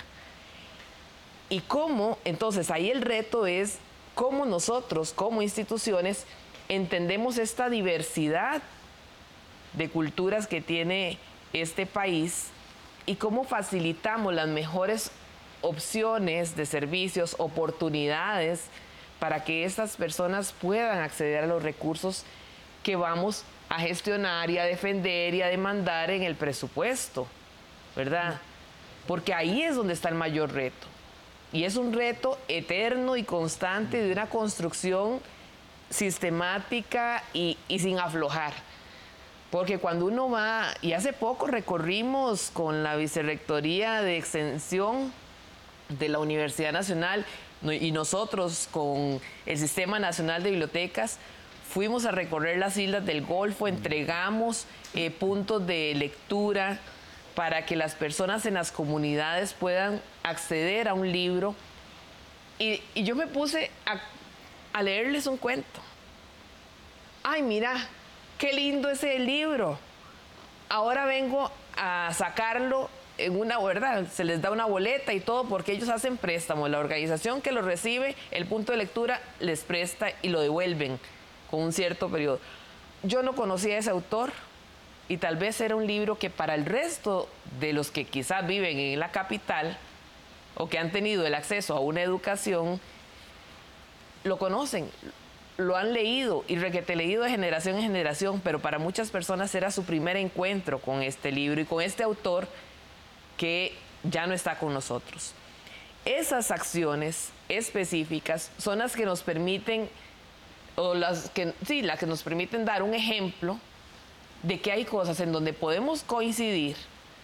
Y cómo, entonces ahí el reto es cómo nosotros como instituciones entendemos esta diversidad de culturas que tiene este país y cómo facilitamos las mejores opciones de servicios, oportunidades para que estas personas puedan acceder a los recursos que vamos a gestionar y a defender y a demandar en el presupuesto, ¿verdad? Porque ahí es donde está el mayor reto. Y es un reto eterno y constante de una construcción sistemática y, y sin aflojar. Porque cuando uno va, y hace poco recorrimos con la Vicerrectoría de Extensión de la Universidad Nacional y nosotros con el Sistema Nacional de Bibliotecas, fuimos a recorrer las islas del Golfo, entregamos eh, puntos de lectura para que las personas en las comunidades puedan acceder a un libro. Y, y yo me puse a, a leerles un cuento. Ay, mira, qué lindo ese libro. Ahora vengo a sacarlo en una, ¿verdad? Se les da una boleta y todo porque ellos hacen préstamo. La organización que lo recibe, el punto de lectura, les presta y lo devuelven con un cierto periodo. Yo no conocía a ese autor y tal vez era un libro que para el resto de los que quizás viven en la capital o que han tenido el acceso a una educación, lo conocen, lo han leído y requete leído de generación en generación, pero para muchas personas era su primer encuentro con este libro y con este autor que ya no está con nosotros. Esas acciones específicas son las que nos permiten, o las que, sí, las que nos permiten dar un ejemplo de que hay cosas en donde podemos coincidir,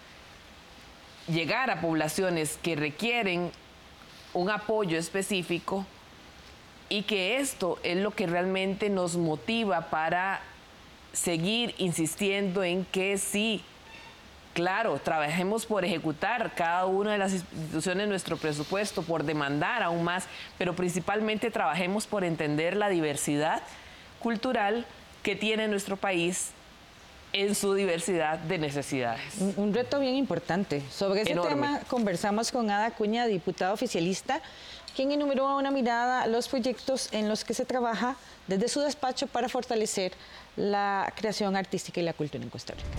llegar a poblaciones que requieren un apoyo específico y que esto es lo que realmente nos motiva para seguir insistiendo en que sí, claro, trabajemos por ejecutar cada una de las instituciones nuestro presupuesto, por demandar aún más, pero principalmente trabajemos por entender la diversidad cultural que tiene nuestro país en su diversidad de necesidades. Un, un reto bien importante. Sobre ese Enorme. tema conversamos con Ada Acuña, diputada oficialista, quien enumeró a una mirada los proyectos en los que se trabaja desde su despacho para fortalecer la creación artística y la cultura en Costa Rica.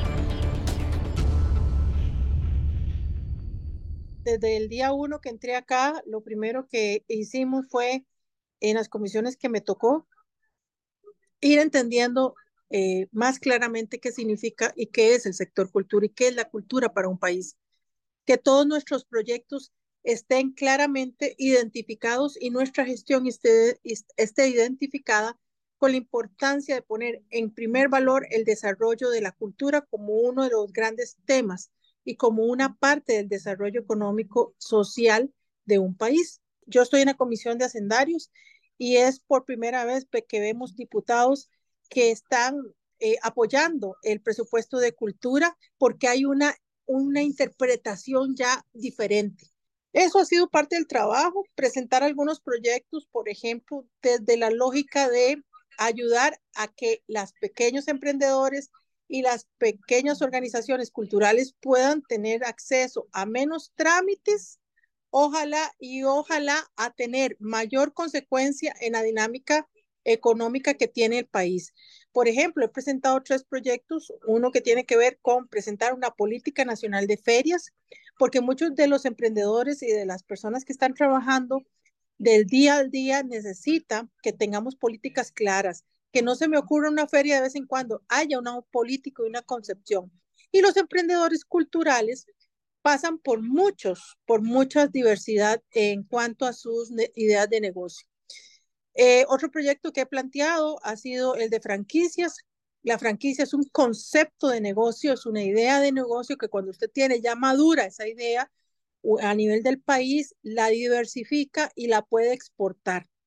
Desde el día uno que entré acá, lo primero que hicimos fue, en las comisiones que me tocó, ir entendiendo eh, más claramente qué significa y qué es el sector cultura y qué es la cultura para un país. Que todos nuestros proyectos estén claramente identificados y nuestra gestión esté, esté identificada con la importancia de poner en primer valor el desarrollo de la cultura como uno de los grandes temas y como una parte del desarrollo económico social de un país. Yo estoy en la Comisión de Hacendarios y es por primera vez que vemos diputados que están eh, apoyando el presupuesto de cultura porque hay una, una interpretación ya diferente. Eso ha sido parte del trabajo, presentar algunos proyectos, por ejemplo, desde la lógica de ayudar a que los pequeños emprendedores y las pequeñas organizaciones culturales puedan tener acceso a menos trámites, ojalá y ojalá a tener mayor consecuencia en la dinámica económica que tiene el país. Por ejemplo, he presentado tres proyectos, uno que tiene que ver con presentar una política nacional de ferias, porque muchos de los emprendedores y de las personas que están trabajando del día al día necesitan que tengamos políticas claras, que no se me ocurra una feria de vez en cuando, haya una política y una concepción. Y los emprendedores culturales pasan por muchos, por mucha diversidad en cuanto a sus ideas de negocio. Eh, otro proyecto que he planteado ha sido el de franquicias. La franquicia es un concepto de negocio, es una idea de negocio que cuando usted tiene ya madura esa idea a nivel del país, la diversifica y la puede exportar.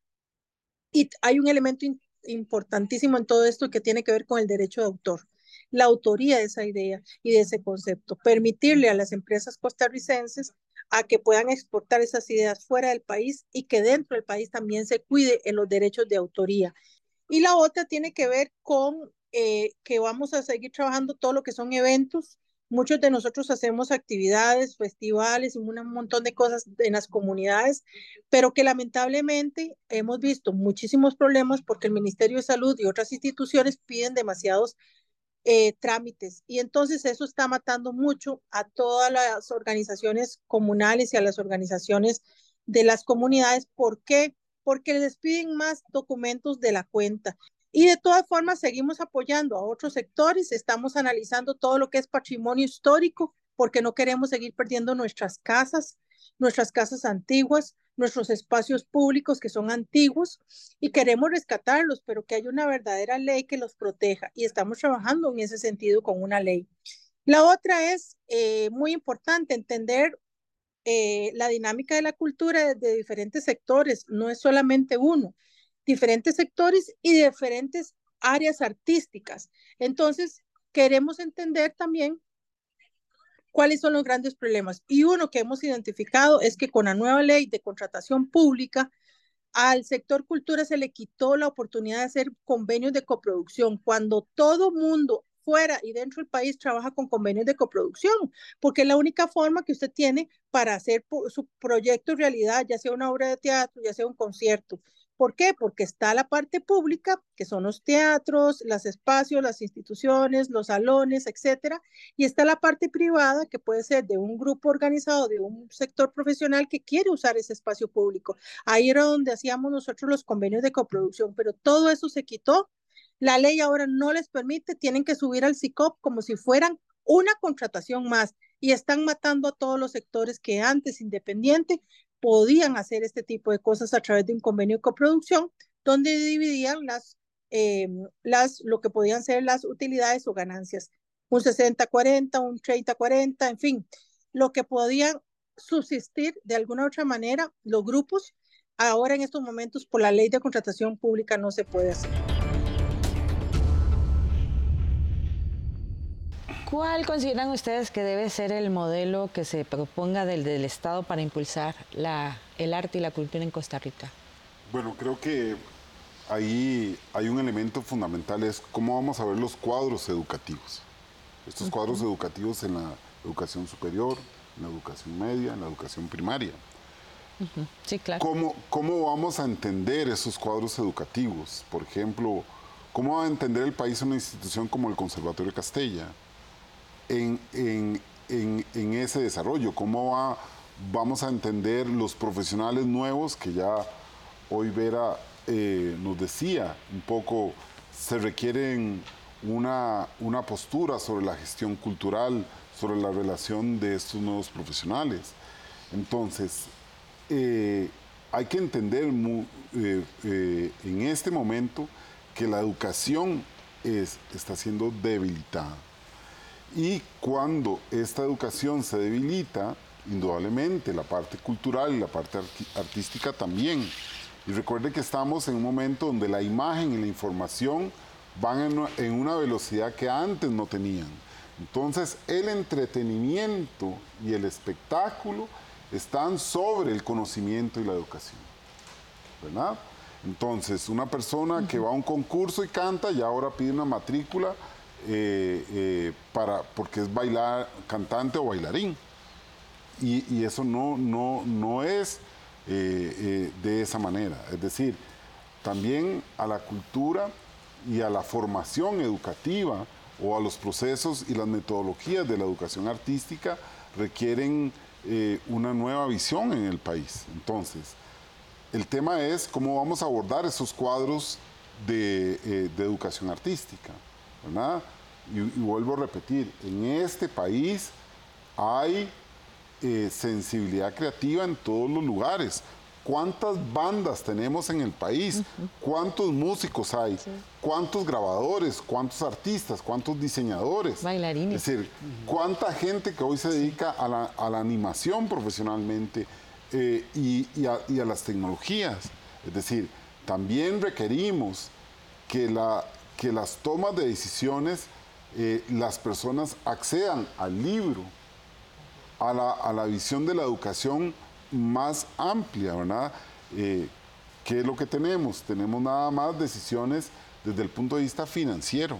Y hay un elemento in, importantísimo en todo esto que tiene que ver con el derecho de autor, la autoría de esa idea y de ese concepto, permitirle a las empresas costarricenses a que puedan exportar esas ideas fuera del país y que dentro del país también se cuide en los derechos de autoría. Y la otra tiene que ver con eh, que vamos a seguir trabajando todo lo que son eventos. Muchos de nosotros hacemos actividades, festivales y un montón de cosas en las comunidades, pero que lamentablemente hemos visto muchísimos problemas porque el Ministerio de Salud y otras instituciones piden demasiados eh, trámites. Y entonces eso está matando mucho a todas las organizaciones comunales y a las organizaciones de las comunidades. ¿Por qué? Porque les piden más documentos de la cuenta. Y de todas formas seguimos apoyando a otros sectores, estamos analizando todo lo que es patrimonio histórico, porque no queremos seguir perdiendo nuestras casas, nuestras casas antiguas, nuestros espacios públicos que son antiguos y queremos rescatarlos, pero que haya una verdadera ley que los proteja y estamos trabajando en ese sentido con una ley. La otra es eh, muy importante entender eh, la dinámica de la cultura de diferentes sectores, no es solamente uno, diferentes sectores y diferentes áreas artísticas. Entonces, queremos entender también cuáles son los grandes problemas. Y uno que hemos identificado es que con la nueva ley de contratación pública, al sector cultura se le quitó la oportunidad de hacer convenios de coproducción, cuando todo mundo fuera y dentro del país trabaja con convenios de coproducción, porque es la única forma que usted tiene para hacer su proyecto realidad, ya sea una obra de teatro, ya sea un concierto. ¿Por qué? Porque está la parte pública, que son los teatros, los espacios, las instituciones, los salones, etcétera, y está la parte privada, que puede ser de un grupo organizado, de un sector profesional que quiere usar ese espacio público. Ahí era donde hacíamos nosotros los convenios de coproducción, pero todo eso se quitó. La ley ahora no les permite, tienen que subir al SICOP como si fueran una contratación más y están matando a todos los sectores que antes, independiente, podían hacer este tipo de cosas a través de un convenio de coproducción donde dividían las, eh, las, lo que podían ser las utilidades o ganancias. Un sesenta cuarenta, un treinta cuarenta, en fin, lo que podían subsistir de alguna u otra manera los grupos, ahora en estos momentos por la ley de contratación pública no se puede hacer. ¿Cuál consideran ustedes que debe ser el modelo que se proponga del, del Estado para impulsar la, el arte y la cultura en Costa Rica? Bueno, creo que ahí hay un elemento fundamental, es cómo vamos a ver los cuadros educativos. Estos uh-huh. cuadros educativos en la educación superior, en la educación media, en la educación primaria. Uh-huh. Sí, claro. ¿Cómo, ¿Cómo vamos a entender esos cuadros educativos? Por ejemplo, ¿cómo va a entender el país una institución como el Conservatorio de Castella en, en, en, en ese desarrollo? ¿Cómo va, vamos a entender los profesionales nuevos que ya hoy Vera eh, nos decía un poco, se requieren una, una postura sobre la gestión cultural, sobre la relación de estos nuevos profesionales? Entonces, eh, hay que entender muy, eh, eh, en este momento que la educación es, está siendo debilitada. Y cuando esta educación se debilita, indudablemente la parte cultural y la parte artística también. Y recuerde que estamos en un momento donde la imagen y la información van en, en una velocidad que antes no tenían. Entonces, el entretenimiento y el espectáculo están sobre el conocimiento y la educación, ¿verdad? Entonces, una persona uh-huh. que va a un concurso y canta y ahora pide una matrícula eh, eh, para, porque es bailar, cantante o bailarín. Y, y eso no, no, no es eh, eh, de esa manera. Es decir, también a la cultura y a la formación educativa o a los procesos y las metodologías de la educación artística requieren eh, una nueva visión en el país. Entonces, el tema es cómo vamos a abordar esos cuadros de, eh, de educación artística, ¿verdad? Y, y vuelvo a repetir, en este país hay eh, sensibilidad creativa en todos los lugares. ¿Cuántas bandas tenemos en el país? Uh-huh. ¿Cuántos músicos hay? Sí. ¿Cuántos grabadores? ¿Cuántos artistas? ¿Cuántos diseñadores? Bailarines. Es decir, ¿cuánta gente que hoy se dedica a la, a la animación profesionalmente eh, y, y, a, y a las tecnologías? Es decir, también requerimos que, la, que las tomas de decisiones, eh, las personas accedan al libro, a la, a la visión de la educación más amplia, ¿verdad? Eh, ¿Qué es lo que tenemos? Tenemos nada más decisiones desde el punto de vista financiero.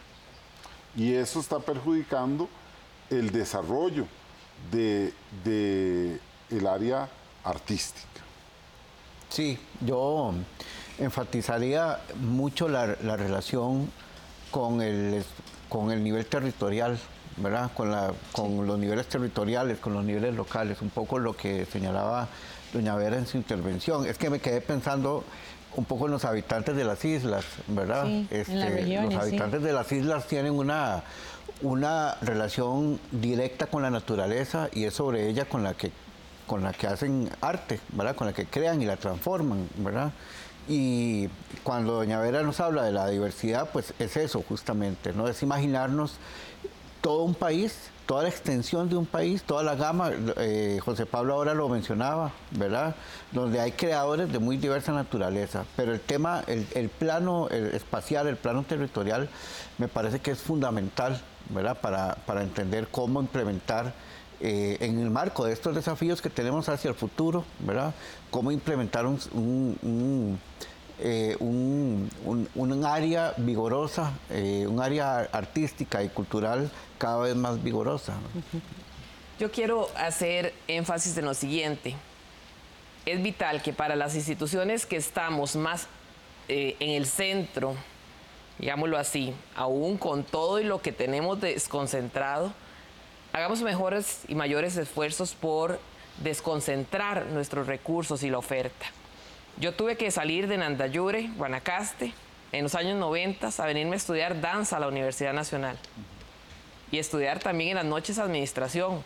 Y eso está perjudicando el desarrollo de, de el área artística. Sí, yo enfatizaría mucho la, la relación con el, con el nivel territorial, ¿verdad? Con, la, con sí. los niveles territoriales, con los niveles locales, un poco lo que señalaba doña Vera en su intervención. Es que me quedé pensando un poco en los habitantes de las islas, ¿verdad? Sí, este, en las regiones, los habitantes sí. de las islas tienen una, una relación directa con la naturaleza y es sobre ella con la que, con la que hacen arte, ¿verdad? Con la que crean y la transforman, ¿verdad? Y cuando doña Vera nos habla de la diversidad, pues es eso justamente, ¿no? Es imaginarnos todo un país, toda la extensión de un país, toda la gama, eh, José Pablo ahora lo mencionaba, ¿verdad? Donde hay creadores de muy diversa naturaleza, pero el tema, el, el plano el espacial, el plano territorial, me parece que es fundamental, ¿verdad? Para, para entender cómo implementar eh, en el marco de estos desafíos que tenemos hacia el futuro, ¿verdad? Cómo implementar un, un, un Eh, un, un, un área vigorosa, eh, un área artística y cultural cada vez más vigorosa. Yo quiero hacer énfasis en lo siguiente. Es vital que para las instituciones que estamos más eh, en el centro, digámoslo así, aún con todo y lo que tenemos desconcentrado, hagamos mejores y mayores esfuerzos por desconcentrar nuestros recursos y la oferta. Yo tuve que salir de Nandayure, Guanacaste, en los años noventa, a venirme a estudiar danza a la Universidad Nacional. Y estudiar también en las noches administración.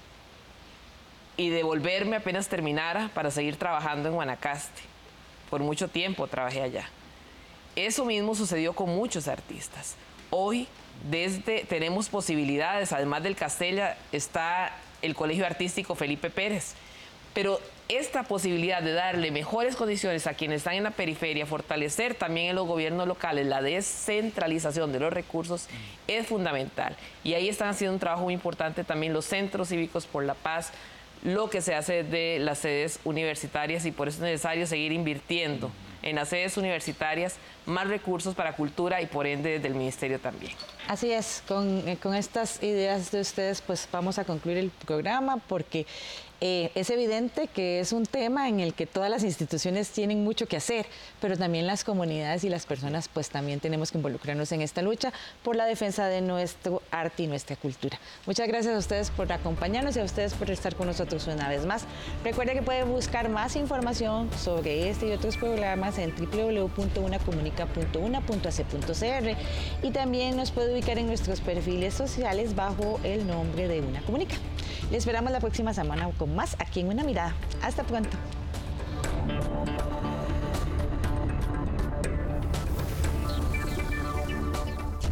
Y devolverme apenas terminara para seguir trabajando en Guanacaste. Por mucho tiempo trabajé allá. Eso mismo sucedió con muchos artistas. Hoy desde, tenemos posibilidades, además del Castella, está el Colegio Artístico Felipe Pérez. Pero esta posibilidad de darle mejores condiciones a quienes están en la periferia, fortalecer también en los gobiernos locales la descentralización de los recursos es fundamental. Y ahí están haciendo un trabajo muy importante también los centros cívicos por la paz, lo que se hace de las sedes universitarias y por eso es necesario seguir invirtiendo en las sedes universitarias más recursos para cultura y por ende desde el ministerio también. Así es, con, con estas ideas de ustedes pues vamos a concluir el programa porque eh, es evidente que es un tema en el que todas las instituciones tienen mucho que hacer, pero también las comunidades y las personas pues también tenemos que involucrarnos en esta lucha por la defensa de nuestro arte y nuestra cultura. Muchas gracias a ustedes por acompañarnos y a ustedes por estar con nosotros una vez más. Recuerde que puede buscar más información sobre este y otros programas en w w w punto una comunica punto una punto a c punto c r y también nos puede ubicar en nuestros perfiles sociales bajo el nombre de Una Comunica. Les esperamos la próxima semana con más aquí en Una Mirada. Hasta pronto.